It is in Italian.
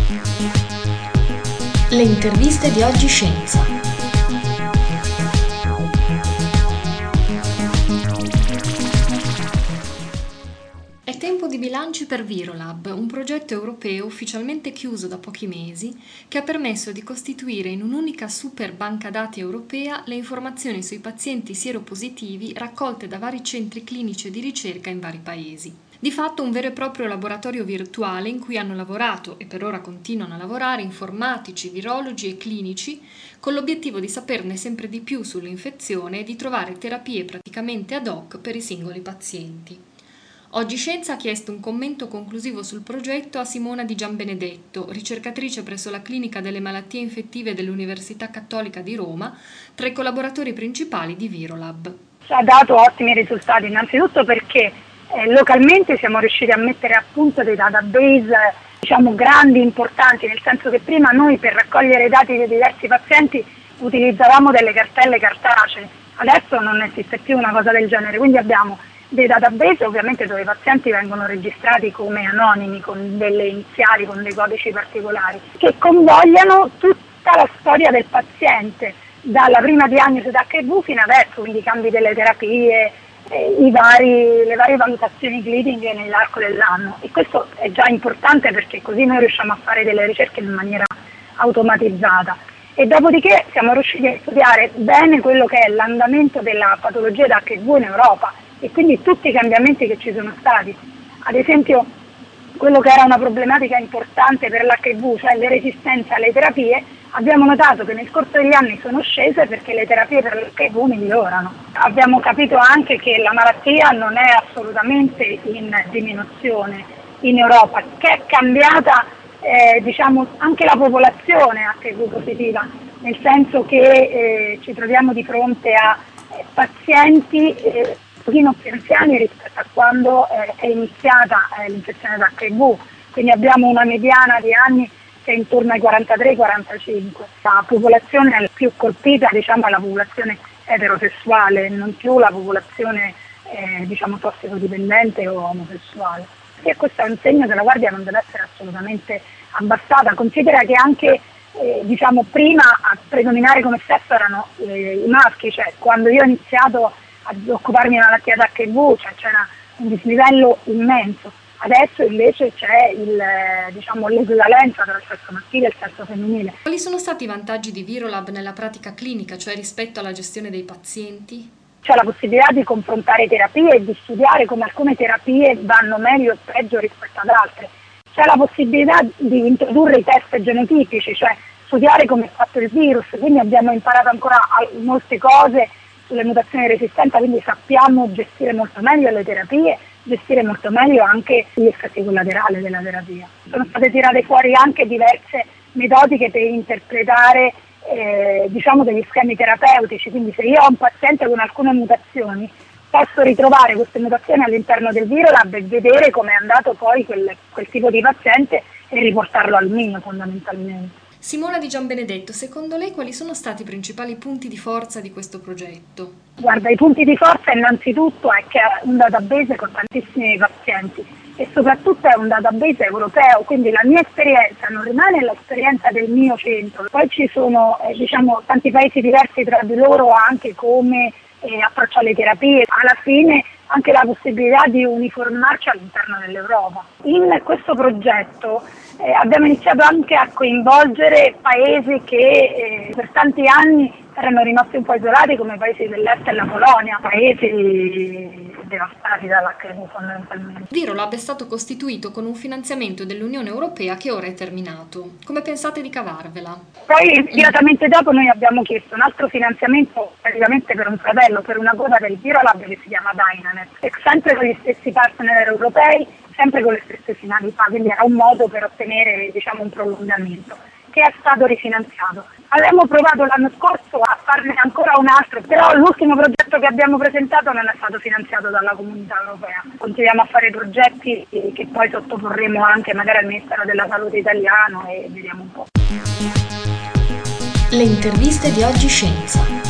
Le interviste di Oggi Scienza. È tempo di bilanci per Virolab, un progetto europeo ufficialmente chiuso da pochi mesi che ha permesso di costituire in un'unica super banca dati europea le informazioni sui pazienti sieropositivi raccolte da vari centri clinici e di ricerca in vari paesi. Di fatto un vero e proprio laboratorio virtuale in cui hanno lavorato e per ora continuano a lavorare informatici, virologi e clinici con l'obiettivo di saperne sempre di più sull'infezione e di trovare terapie praticamente ad hoc per i singoli pazienti. Oggi Scienza ha chiesto un commento conclusivo sul progetto a Simona Di Gianbenedetto, ricercatrice presso la Clinica delle Malattie Infettive dell'Università Cattolica di Roma, tra i collaboratori principali di Virolab. Ha dato ottimi risultati, innanzitutto perché localmente siamo riusciti a mettere a punto dei database grandi, importanti, nel senso che prima noi per raccogliere i dati dei diversi pazienti utilizzavamo delle cartelle cartacee, adesso non esiste più una cosa del genere, quindi abbiamo dei database ovviamente dove i pazienti vengono registrati come anonimi, con delle iniziali, con dei codici particolari, che convogliano tutta la storia del paziente, dalla prima diagnosi d'HIV fino adesso, quindi i cambi delle terapie, le varie valutazioni cliniche nell'arco dell'anno, e questo è già importante perché così noi riusciamo a fare delle ricerche in maniera automatizzata. E dopodiché siamo riusciti a studiare bene quello che è l'andamento della patologia d'HIV in Europa e quindi tutti i cambiamenti che ci sono stati. Ad esempio quello che era una problematica importante per l'HIV, cioè le resistenze alle terapie, abbiamo notato che nel corso degli anni sono scese perché le terapie per l'HIV migliorano. Abbiamo capito anche che la malattia non è assolutamente in diminuzione in Europa, che è cambiata anche la popolazione HIV positiva, nel senso che ci troviamo di fronte a pazienti un pochino più anziani rispetto a quando è iniziata l'infezione da HIV, quindi abbiamo una mediana di anni che è intorno ai 43-45. La popolazione più colpita è la popolazione eterosessuale, non più la popolazione tossicodipendente o omosessuale. E questo è un segno che la guardia non deve essere assolutamente abbassata. Considera che anche prima a predominare come sesso erano i maschi, cioè quando io ho iniziato ad occuparmi di malattia d'HIV c'era un dislivello immenso. Adesso invece c'è l'equivalenza tra il sesso maschile e il sesso femminile. Quali sono stati i vantaggi di Virolab nella pratica clinica, cioè rispetto alla gestione dei pazienti? C'è la possibilità di confrontare terapie e di studiare come alcune terapie vanno meglio o peggio rispetto ad altre. C'è la possibilità di introdurre i test genotipici, cioè studiare come è fatto il virus, quindi abbiamo imparato ancora molte cose sulle mutazioni di resistenza, quindi sappiamo gestire molto meglio le terapie, gestire molto meglio anche gli effetti collaterali della terapia. Sono state tirate fuori anche diverse metodiche per interpretare degli schemi terapeutici, quindi se io ho un paziente con alcune mutazioni posso ritrovare queste mutazioni all'interno del Virolab e vedere come è andato poi quel tipo di paziente e riportarlo al mio fondamentalmente. Simona Di Gianbenedetto, secondo lei quali sono stati i principali punti di forza di questo progetto? Guarda, i punti di forza innanzitutto è che è un database con tantissimi pazienti e soprattutto è un database europeo, quindi la mia esperienza non rimane l'esperienza del mio centro. Poi ci sono tanti paesi diversi tra di loro anche come approccio alle terapie, alla fine anche la possibilità di uniformarci all'interno dell'Europa. In questo progetto abbiamo iniziato anche a coinvolgere paesi che per tanti anni erano rimasti un po' isolati, come i paesi dell'est e la Polonia, paesi devastati dall'HIV fondamentalmente. Virolab è stato costituito con un finanziamento dell'Unione Europea che ora è terminato. Come pensate di cavarvela? Poi immediatamente dopo noi abbiamo chiesto un altro finanziamento praticamente per un fratello, per una quota del Virolab che si chiama Dynanet, e sempre con gli stessi partner europei, sempre con le stesse finalità, quindi era un modo per ottenere un prolungamento, che è stato rifinanziato. Abbiamo provato l'anno scorso a farne ancora un altro, però l'ultimo progetto che abbiamo presentato non è stato finanziato dalla Comunità Europea. Continuiamo a fare progetti che poi sottoporremo anche magari al Ministero della Salute italiano e vediamo un po'. Le interviste di Oggi Scienza.